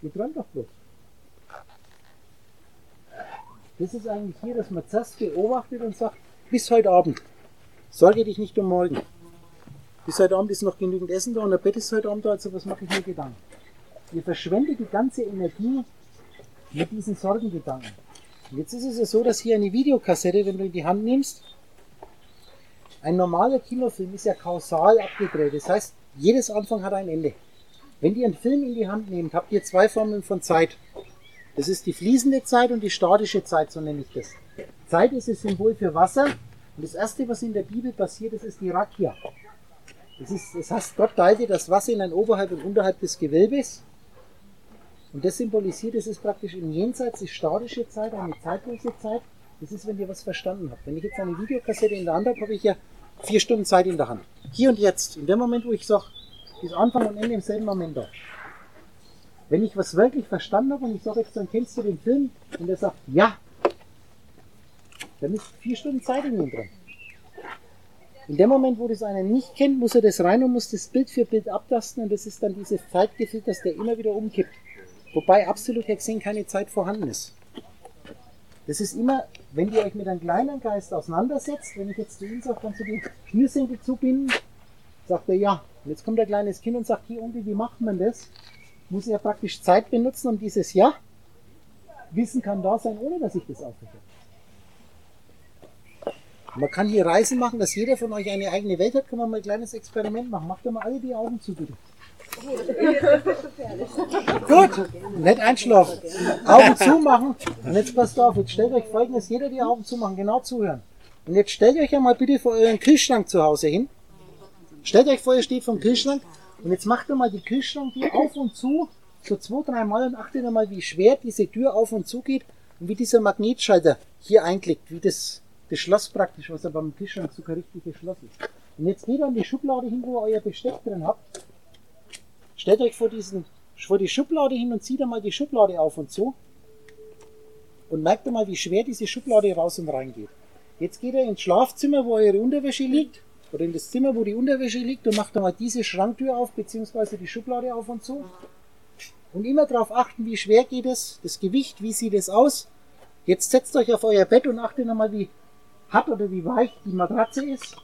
Ihr träumt doch bloß. Das ist eigentlich hier, dass man zuerst beobachtet und sagt, bis heute Abend, sorge dich nicht um morgen. Bis heute Abend ist noch genügend Essen da und ein Bett ist heute Abend da, also was mache ich mir Gedanken? Ihr verschwendet die ganze Energie mit diesen Sorgengedanken. Und jetzt ist es ja so, dass hier eine Videokassette, wenn du in die Hand nimmst, ein normaler Kinofilm ist ja kausal abgedreht. Das heißt, jedes Anfang hat ein Ende. Wenn ihr einen Film in die Hand nehmt, habt ihr zwei Formen von Zeit. Das ist die fließende Zeit und die statische Zeit, so nenne ich das. Zeit ist das Symbol für Wasser. Und das erste, was in der Bibel passiert, das ist die Rakia. Das heißt, Gott teilte das Wasser in ein Oberhalb und unterhalb des Gewölbes. Und das symbolisiert, das ist praktisch im Jenseits die statische Zeit, eine zeitlose Zeit. Das ist, wenn ihr was verstanden habt. Wenn ich jetzt eine Videokassette in der Hand habe, habe ich ja 4 Stunden Zeit in der Hand. Hier und jetzt, in dem Moment, wo ich sage, ist Anfang und Ende im selben Moment da. Wenn ich was wirklich verstanden habe und ich sage jetzt, dann kennst du den Film, und er sagt, ja, dann ist 4 Stunden Zeit in ihm drin. In dem Moment, wo das einer nicht kennt, muss er das rein und muss das Bild für Bild abtasten und das ist dann dieses Zeitgefühl, dass der immer wieder umkippt. Wobei absolut gesehen keine Zeit vorhanden ist. Das ist immer, wenn ihr euch mit einem kleinen Geist auseinandersetzt, wenn ich jetzt zu ihm sage, kannst du die Schnürsenkel zubinden, sagt er ja. Und jetzt kommt ein kleines Kind und sagt, hier Onkel, wie macht man das? Muss er praktisch Zeit benutzen, um dieses Ja. Wissen kann da sein, ohne dass ich das aufhöre. Man kann hier Reisen machen, dass jeder von euch eine eigene Welt hat. Kann man mal ein kleines Experiment machen. Macht doch mal alle die Augen zu, bitte. Gut, nicht einschlafen. Augen zumachen. Und jetzt passt auf, jetzt stellt euch Folgendes, jeder die Augen zumachen, genau zuhören. Und jetzt stellt euch einmal bitte vor euren Kühlschrank zu Hause hin. Stellt euch vor, ihr steht vom Kühlschrank. Und jetzt macht ihr mal die Kühlschranktür auf und zu, so 2-3 Mal und achtet einmal, wie schwer diese Tür auf und zu geht und wie dieser Magnetschalter hier einklickt, wie das Schloss praktisch, was aber beim Kühlschrank so kein richtiges Schloss ist. Und jetzt geht an die Schublade hin, wo ihr euer Besteck drin habt. Stellt euch vor die Schublade hin und zieht einmal die Schublade auf und zu. Und merkt einmal, wie schwer diese Schublade raus und rein geht. Jetzt geht ihr ins Schlafzimmer, wo eure Unterwäsche liegt, oder in das Zimmer, wo die Unterwäsche liegt, und macht einmal diese Schranktür auf, beziehungsweise die Schublade auf und zu. Und immer darauf achten, wie schwer geht es, das Gewicht, wie sieht es aus. Jetzt setzt euch auf euer Bett und achtet einmal, wie hart oder wie weich die Matratze ist.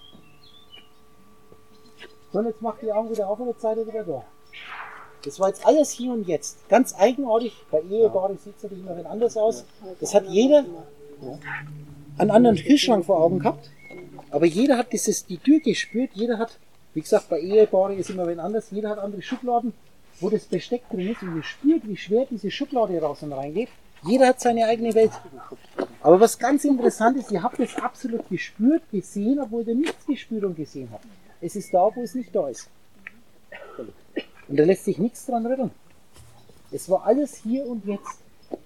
So, und jetzt macht die Augen wieder auf und jetzt seid ihr wieder da. Das war jetzt alles hier und jetzt. Ganz eigenartig. Bei Ehepaaren sieht es natürlich immer ein anders aus. Das hat jeder einen anderen Kühlschrank vor Augen gehabt. Aber jeder hat die Tür gespürt. Jeder hat, wie gesagt, bei Ehepaaren ist immer ein anders. Jeder hat andere Schubladen, wo das Besteck drin ist. Und ihr spürt, wie schwer diese Schublade raus und rein geht. Jeder hat seine eigene Welt. Aber was ganz interessant ist, ihr habt es absolut gespürt, gesehen, obwohl ihr nichts gespürt und gesehen habt. Es ist da, wo es nicht da ist. Und da lässt sich nichts dran rütteln. Es war alles hier und jetzt.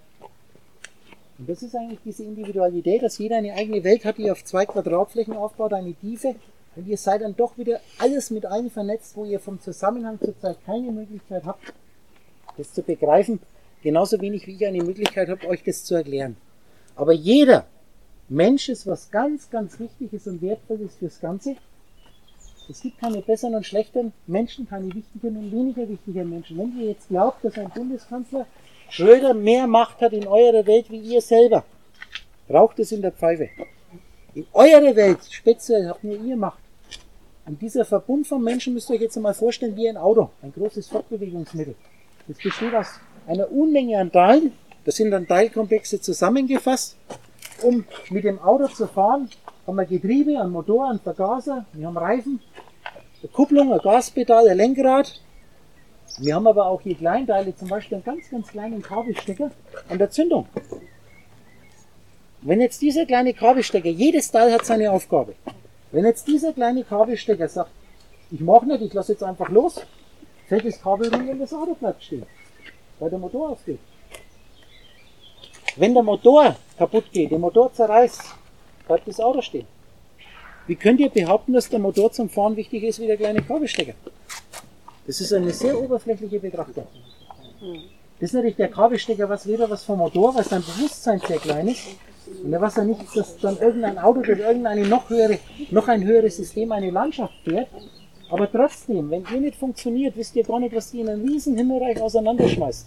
Und das ist eigentlich diese Individualität, dass jeder eine eigene Welt hat, die auf 2 Quadratflächen aufbaut, eine Tiefe. Und ihr seid dann doch wieder alles mit allen vernetzt, wo ihr vom Zusammenhang zurzeit keine Möglichkeit habt, das zu begreifen. Genauso wenig wie ich eine Möglichkeit habe, euch das zu erklären. Aber jeder Mensch ist was ganz, ganz Wichtiges und Wertvolles fürs Ganze. Es gibt keine besseren und schlechteren Menschen, keine wichtigeren und weniger wichtigen Menschen. Wenn ihr jetzt glaubt, dass ein Bundeskanzler Schröder mehr Macht hat in eurer Welt wie ihr selber, raucht es in der Pfeife. In eurer Welt, speziell, habt nur ihr Macht. Und dieser Verbund von Menschen müsst ihr euch jetzt einmal vorstellen wie ein Auto, ein großes Fortbewegungsmittel. Das besteht aus einer Unmenge an Teilen, das sind dann Teilkomplexe zusammengefasst. Um mit dem Auto zu fahren, haben wir Getriebe, einen Motor, einen Vergaser, wir haben Reifen, eine Kupplung, ein Gaspedal, ein Lenkrad. Wir haben aber auch hier Kleinteile, zum Beispiel einen ganz, ganz kleinen Kabelstecker an der Zündung. Wenn jetzt dieser kleine Kabelstecker, jedes Teil hat seine Aufgabe. Wenn jetzt dieser kleine Kabelstecker sagt, ich mache nicht, ich lasse jetzt einfach los, fällt das Kabel runter und das Auto bleibt stehen, weil der Motor ausgeht. Wenn der Motor kaputt geht, der Motor zerreißt, bleibt das Auto stehen. Wie könnt ihr behaupten, dass der Motor zum Fahren wichtiger ist wie der kleine Kabelstecker? Das ist eine sehr oberflächliche Betrachtung. Das ist natürlich der Kabelstecker weder was vom Motor, weil sein Bewusstsein sehr klein ist. Und er weiß ja nicht, dass dann irgendein Auto durch irgendeine noch ein höheres System eine Landschaft fährt. Aber trotzdem, wenn ihr nicht funktioniert, wisst ihr gar nicht, was ihr in einem riesen Himmelreich auseinanderschmeißt.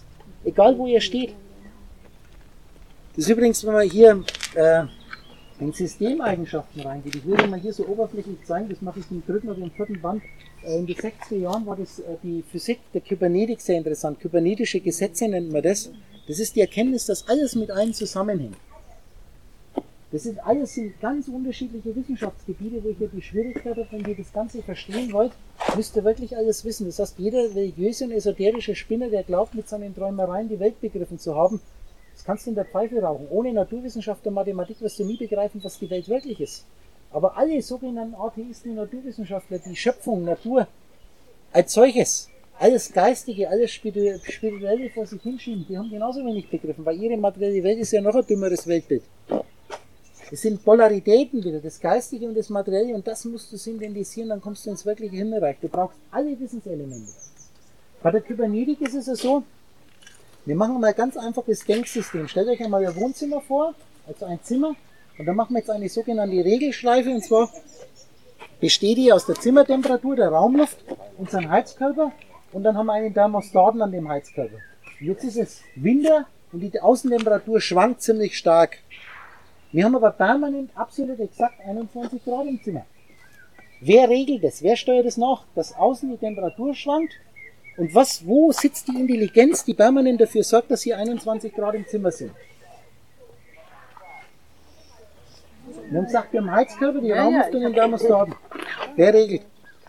Egal wo ihr steht. Das ist übrigens, wenn man hier in Systemeigenschaften reingeht. Ich will mal hier so oberflächlich zeigen, das mache ich im 3. oder im 4. Band. In den 60er Jahren war das die Physik der Kybernetik sehr interessant. Kybernetische Gesetze nennt man das. Das ist die Erkenntnis, dass alles mit einem zusammenhängt. Das sind alles sind ganz unterschiedliche Wissenschaftsgebiete, wo ich ja die Schwierigkeit habe, wenn ihr das Ganze verstehen wollt, müsst ihr wirklich alles wissen. Das heißt, jeder religiöse und esoterische Spinner, der glaubt, mit seinen Träumereien die Welt begriffen zu haben, das kannst du in der Pfeife rauchen. Ohne Naturwissenschaft und Mathematik wirst du nie begreifen, was die Welt wirklich ist. Aber alle sogenannten Atheisten und Naturwissenschaftler, die Schöpfung, Natur, als solches, alles Geistige, alles Spirituelle vor sich hinschieben, die haben genauso wenig begriffen, weil ihre materielle Welt ist ja noch ein dümmeres Weltbild. Es sind Polaritäten wieder, das Geistige und das Materielle, und das musst du synthetisieren, dann kommst du ins wirkliche Himmelreich. Du brauchst alle Wissenselemente. Bei der Kybernetik ist es ja so, wir machen mal ganz einfach das Denksystem. Stellt euch einmal ein Wohnzimmer vor, also ein Zimmer, und dann machen wir jetzt eine sogenannte Regelschleife, und zwar besteht die aus der Zimmertemperatur, der Raumluft, unseren Heizkörper, und dann haben wir einen Thermostaten an dem Heizkörper. Und jetzt ist es Winter und die Außentemperatur schwankt ziemlich stark. Wir haben aber permanent absolut exakt 21 Grad im Zimmer. Wer regelt das? Wer steuert das nach? Dass außen die Temperatur schwankt? Und wo sitzt die Intelligenz, die permanent dafür sorgt, dass hier 21 Grad im Zimmer sind? Wir haben gesagt, wir haben Heizkörper, die Raumluft und den Thermostaten. Wer regelt?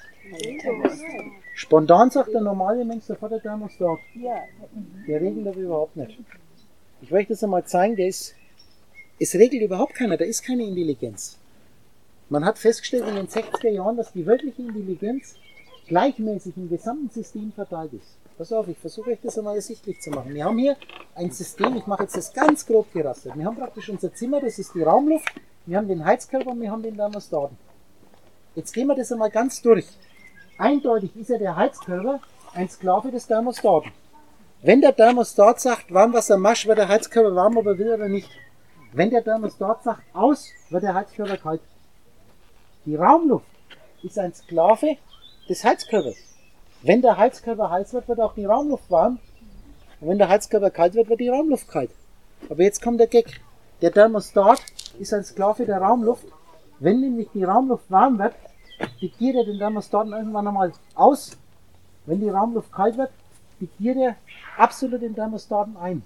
Spontan sagt der normale Mensch sofort der Thermostat. Der regelt aber überhaupt nicht. Ich möchte das einmal zeigen, es regelt überhaupt keiner, da ist keine Intelligenz. Man hat festgestellt in den 60er Jahren, dass die wirkliche Intelligenz gleichmäßig im gesamten System verteilt ist. Pass auf, ich versuche euch das einmal ersichtlich zu machen. Wir haben hier ein System, ich mache jetzt das ganz grob gerastert. Wir haben praktisch unser Zimmer, das ist die Raumluft, wir haben den Heizkörper und wir haben den Thermostaten. Jetzt gehen wir das einmal ganz durch. Eindeutig ist ja der Heizkörper ein Sklave des Thermostaten. Wenn der Thermostat sagt, Warmwassermarsch, wird der Heizkörper warm, aber will er nicht. Wenn der Thermostat sagt, aus, wird der Heizkörper kalt. Die Raumluft ist ein Sklave des Heizkörpers. Wenn der Heizkörper heiß wird, wird auch die Raumluft warm. Und wenn der Heizkörper kalt wird, wird die Raumluft kalt. Aber jetzt kommt der Gag. Der Thermostat ist ein Sklave der Raumluft. Wenn nämlich die Raumluft warm wird, diktiert er den Thermostaten irgendwann einmal aus. Wenn die Raumluft kalt wird, diktiert er absolut den Thermostaten ein.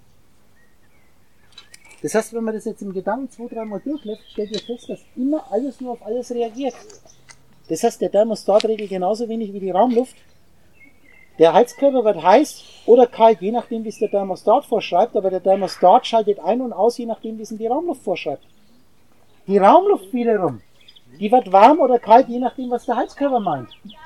Das heißt, wenn man das jetzt im Gedanken 2-3 Mal durchläuft, stellt ihr fest, dass immer alles nur auf alles reagiert. Das heißt, der Thermostat regelt genauso wenig wie die Raumluft. Der Heizkörper wird heiß oder kalt, je nachdem, wie es der Thermostat vorschreibt, aber der Thermostat schaltet ein und aus, je nachdem, wie es die Raumluft vorschreibt. Die Raumluft wiederum, die wird warm oder kalt, je nachdem, was der Heizkörper meint.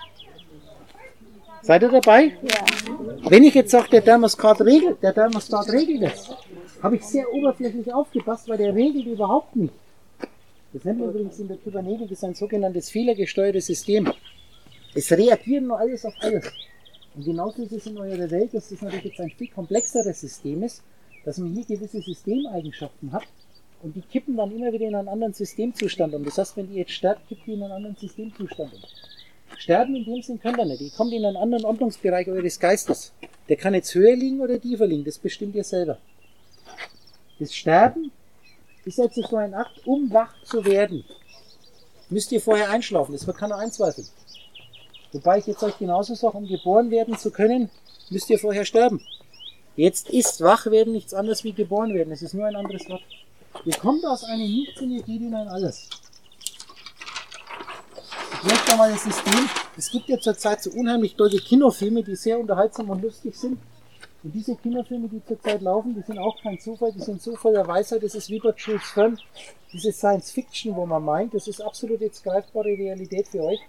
Seid ihr dabei? Ja. Wenn ich jetzt sage, der Thermostat regelt das, habe ich sehr oberflächlich aufgepasst, weil der regelt überhaupt nicht. Das nennt man übrigens in der Kybernetik, ist ein sogenanntes fehlergesteuertes System. Es reagiert nur alles auf alles. Und genauso ist es in eurer Welt, dass das natürlich jetzt ein viel komplexeres System ist, dass man hier gewisse Systemeigenschaften hat und die kippen dann immer wieder in einen anderen Systemzustand um. Das heißt, wenn die jetzt sterbt, kippt die in einen anderen Systemzustand um. Sterben in dem Sinn könnt ihr nicht. Ihr kommt in einen anderen Ordnungsbereich eures Geistes. Der kann jetzt höher liegen oder tiefer liegen, das bestimmt ihr selber. Das Sterben ist jetzt so ein Akt, um wach zu werden. Müsst ihr vorher einschlafen, das wird keiner einzweifeln. Wobei ich jetzt euch genauso sage, um geboren werden zu können, müsst ihr vorher sterben. Jetzt ist wach werden nichts anderes wie geboren werden, es ist nur ein anderes Wort. Ihr kommt aus einem Nichts und ihr geht in ein Alles. Ich möchte da mal das System, es gibt ja zurzeit so unheimlich tolle Kinofilme, die sehr unterhaltsam und lustig sind. Und diese Kinofilme, die zurzeit laufen, die sind auch kein Zufall, die sind so voller Weisheit, das ist wie bei Jules Verne, diese Science Fiction, wo man meint, das ist absolut jetzt greifbare Realität für euch.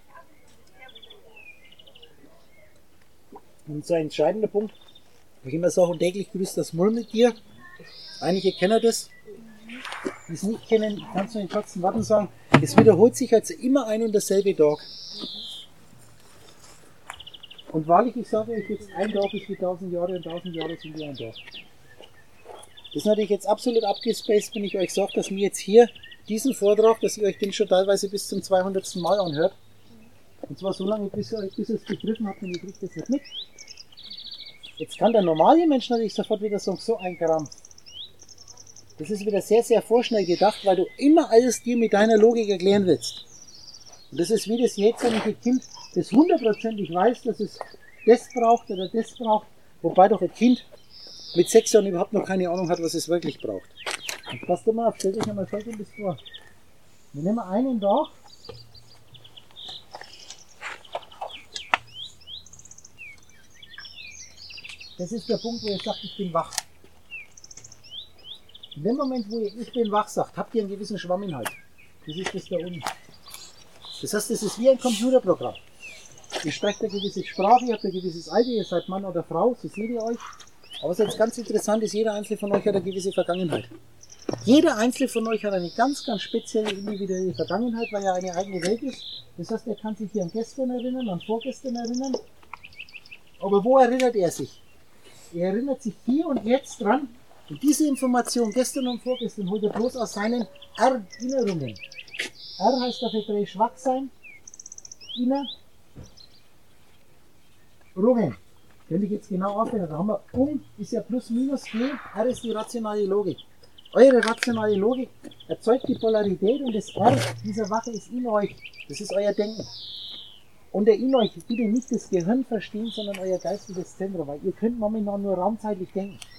Und so ein entscheidender Punkt, wo ich immer sage, und täglich grüßt das Murmeltier. Einige kennen das, die es nicht kennen, kannst du in kurzen Worten sagen, es wiederholt sich also immer ein und derselbe Tag. Und wahrlich, ich sage euch jetzt, ein Tag ist wie 1000 Jahre und 1000 Jahre sind wie ein Tag. Das ist natürlich jetzt absolut abgespaced, wenn ich euch sage, dass mir jetzt hier diesen Vortrag, dass ihr euch den schon teilweise bis zum 200. Mal anhört. Und zwar so lange, bis ihr es begriffen habt und ihr kriegt das nicht mit. Jetzt kann der normale Mensch natürlich sofort wieder sagen, so ein Gramm. Das ist wieder sehr, sehr vorschnell gedacht, weil du immer alles dir mit deiner Logik erklären willst. Und das ist wie das jähzornige Kind, das hundertprozentig weiß, dass es das braucht oder das braucht, wobei doch ein Kind mit 6 Jahren überhaupt noch keine Ahnung hat, was es wirklich braucht. Und passt mal auf, stellt euch einmal Folgendes vor. Wir nehmen einen da. Das ist der Punkt, wo ihr sagt, ich bin wach. In dem Moment, wo ihr ich bin wach sagt, habt ihr einen gewissen Schwamminhalt. Das ist das da unten. Das heißt, das ist wie ein Computerprogramm. Ihr sprecht eine gewisse Sprache, ihr habt ein gewisses Alter, ihr seid Mann oder Frau, so seht ihr euch. Aber was jetzt ganz interessant ist, jeder einzelne von euch hat eine gewisse Vergangenheit. Jeder einzelne von euch hat eine ganz, ganz spezielle individuelle Vergangenheit, weil er eine eigene Welt ist. Das heißt, er kann sich hier an gestern erinnern, an vorgestern erinnern. Aber wo erinnert er sich? Er erinnert sich hier und jetzt dran. Und diese Information gestern und vorgestern holt er bloß aus seinen Erinnerungen. R heißt auf Hebräisch schwach sein. Erinnerungen. Wenn ich jetzt genau aufhöre, da haben wir ist ja plus minus G, R ist die rationale Logik. Eure rationale Logik erzeugt die Polarität und das R dieser Wache ist in euch. Das ist euer Denken. Und der in euch, bitte nicht das Gehirn verstehen, sondern euer geistiges Zentrum, weil ihr könnt momentan nur raumzeitlich denken.